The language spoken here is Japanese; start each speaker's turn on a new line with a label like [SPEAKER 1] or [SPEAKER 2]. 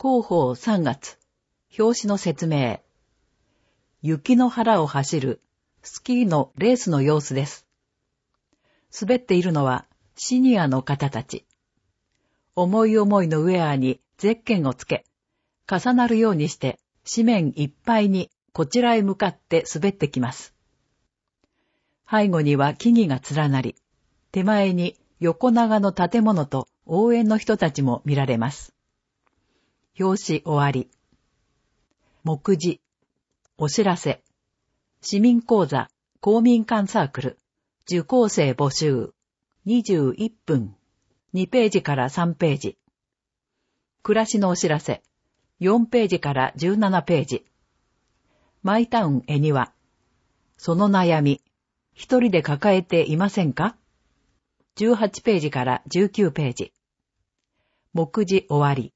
[SPEAKER 1] 広報3月、表紙の説明。雪の原を走るスキーのレースの様子です。滑っているのはシニアの方たち。思い思いのウェアにゼッケンをつけ、重なるようにして紙面いっぱいにこちらへ向かって滑ってきます。背後には木々が連なり、手前に横長の建物と応援の人たちも見られます。表紙終わり。目次、お知らせ、市民講座、公民館サークル、受講生募集、21分、2ページから3ページ。暮らしのお知らせ、4ページから17ページ。マイタウン恵庭、その悩み、一人で抱えていませんか？ 18 ページから19ページ。目次終わり。